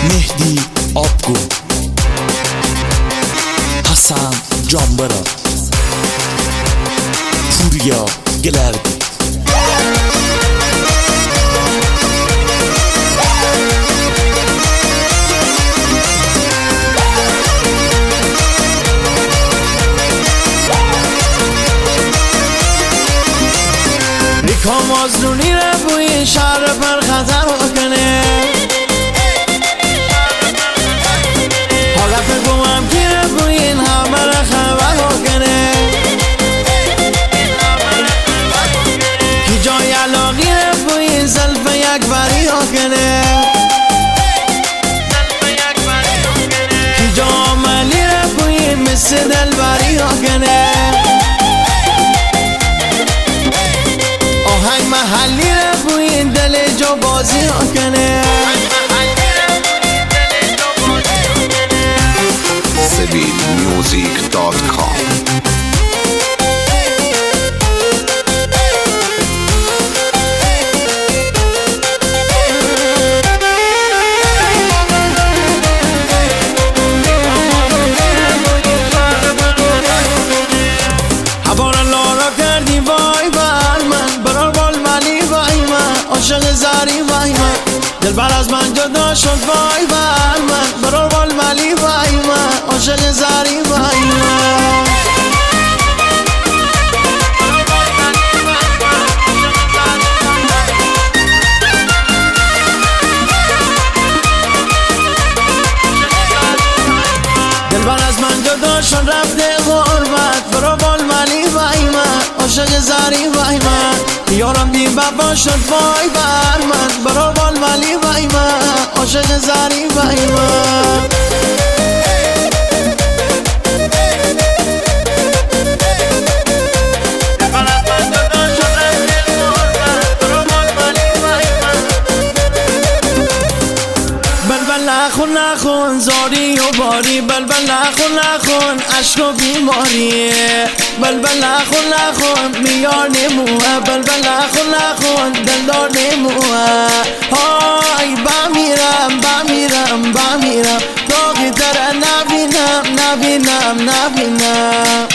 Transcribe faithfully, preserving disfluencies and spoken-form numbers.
مهدی آبگو، حسن جانبرا، پوریا گلردی. ریکام آزرونی رو بوی شهر پر خطر کنه، حالا بگویم که رو بوی این همه رو خبر کنه، کی جای علاقی رو بوی این زلف یک بری کنه، کی جا عملی رو بوی این مثل دل بری کنه، آهنگ محلی رو بوی این دل جو بازی کنه. سبیل میوزیک دات کام. عاشق زری وای من دلبر از من جدا شد وای بر من برو بال ملی وای من عاشق زری وای من دلبر از من جدا شد رفته غربت برو بال ملی وای من عاشق زری وای من یارم بی بابا شد وای بر من برو بال ملی وای من عاشق زری وای من بلبل نخون نخون زاری و باری بلبل نخون نخون عشق و بیماری بلبل نخون نخون میار نموه بلبل نخون نخون دلدار نموه های بمیرم بمیرم بمیرم داغی تره نبینم نبینم نبینم